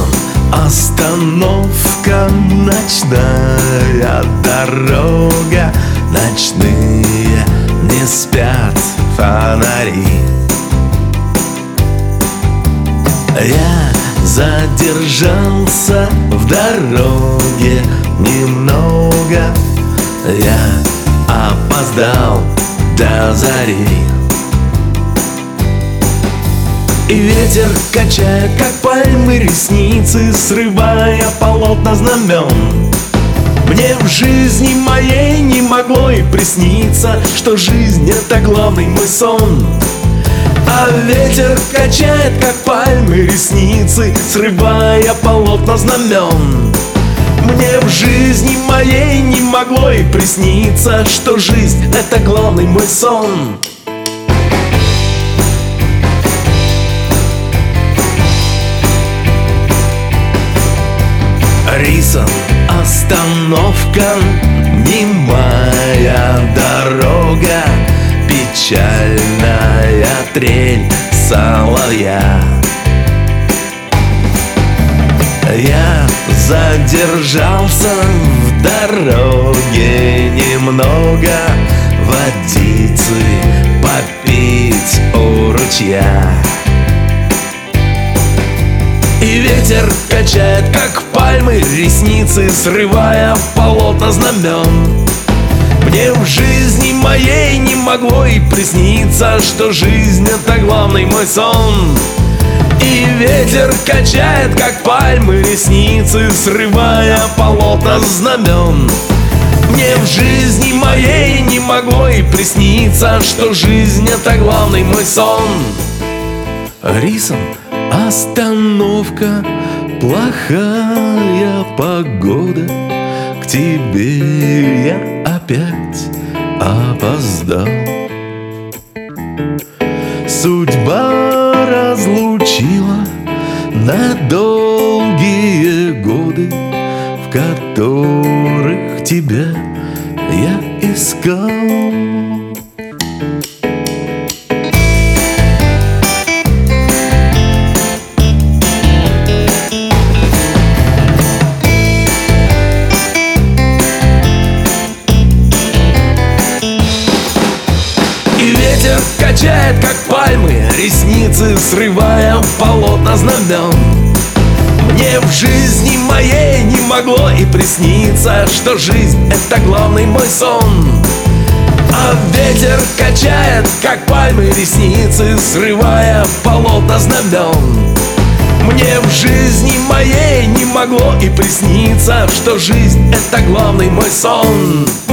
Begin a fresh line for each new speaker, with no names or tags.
Рисом остановка, ночная дорога, ночные не спят фонари. Я задержался в дороге немного, я опоздал до зари. И ветер качает, как пальмы, ресницы, срывая полотна знамен. Мне в жизни моей не могло и присниться, что жизнь — это главный мой сон. А ветер качает, как пальмы, ресницы, срывая полотна знамен. Мне в жизни моей не могло и присниться, что жизнь — это главный мой сон. Рисом остановка, немая дорога, печальная трель соловья. Я задержался в дороге немного, водицы попить у ручья. И ветер качает, как пальмы, ресницы, срывая полотна знамен. Мне в жизни моей не могло и присниться, что жизнь — это главный мой сон. И ветер качает, как пальмы, ресницы, срывая полотна знамен. Мне в жизни моей не могло и присниться, что жизнь — это главный мой сон. Рисом остановка, плохая погода, к тебе я опять опоздал. Судьба разлучила на долгие годы, в которых тебя я искал. Ветер качает, как пальмы, ресницы, срывая полотна знамен. Мне в жизни моей не могло и присниться, что жизнь — это главный мой сон. А ветер качает, как пальмы, ресницы, срывая полотна знамен. Мне в жизни моей не могло и присниться, что жизнь — это главный мой сон.